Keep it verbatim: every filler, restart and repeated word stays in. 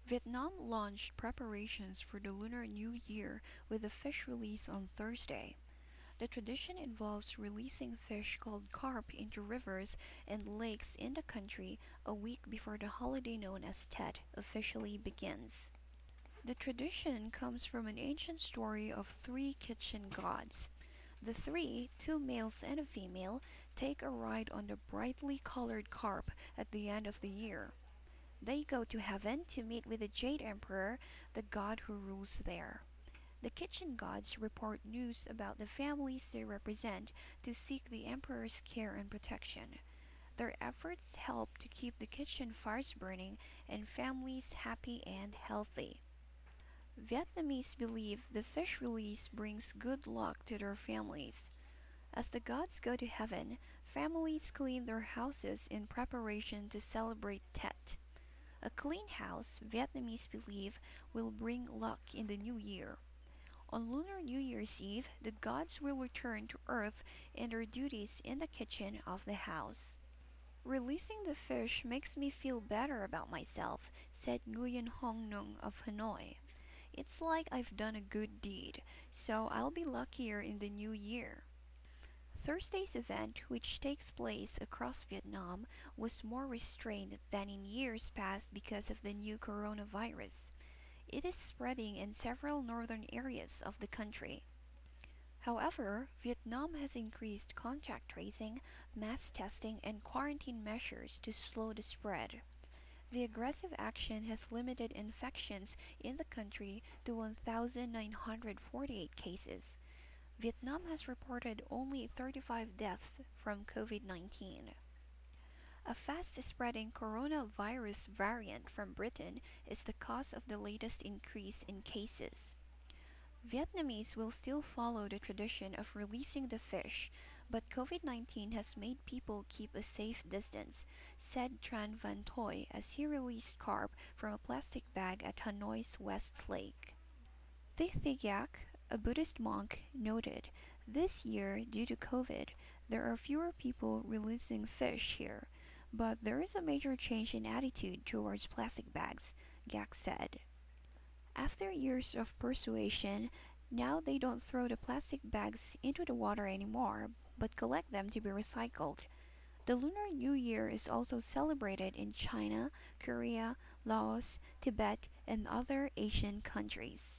Vietnam launched preparations for the Lunar New Year with a fish release on Thursday. The tradition involves releasing fish called carp into rivers and lakes in the country a week before the holiday known as Tet officially begins. The tradition comes from an ancient story of three kitchen gods. The three, two males and a female, take a ride on the brightly colored carp at the end of the year. They go to heaven to meet with the Jade Emperor, the god who rules there. The kitchen gods report news about the families they represent to seek the emperor's care and protection. Their efforts help to keep the kitchen fires burning and families happy and healthy. Vietnamese believe the fish release brings good luck to their families. As the gods go to heaven, families clean their houses in preparation to celebrate Tet. A clean house, Vietnamese believe, will bring luck in the new year. On Lunar New Year's Eve, the gods will return to Earth and their duties in the kitchen of the house. Releasing the fish makes me feel better about myself, said Nguyen Hong Nung of Hanoi. It's like I've done a good deed, so I'll be luckier in the new year. Thursday's event, which takes place across Vietnam, was more restrained than in years past because of the new coronavirus. It is spreading in several northern areas of the country. However, Vietnam has increased contact tracing, mass testing, and quarantine measures to slow the spread. The aggressive action has limited infections in the country to one thousand nine hundred forty-eight cases. Vietnam has reported only thirty-five deaths from COVID nineteen. A fast-spreading coronavirus variant from Britain is the cause of the latest increase in cases. Vietnamese will still follow the tradition of releasing the fish, but COVID nineteen has made people keep a safe distance, said Tran Van Toy as he released carp from a plastic bag at Hanoi's West Lake. Thi Thi Yak, a Buddhist monk, noted, "This year, due to COVID, there are fewer people releasing fish here, but there is a major change in attitude towards plastic bags," Gak said. After years of persuasion, now they don't throw the plastic bags into the water anymore, but collect them to be recycled. The Lunar New Year is also celebrated in China, Korea, Laos, Tibet, and other Asian countries.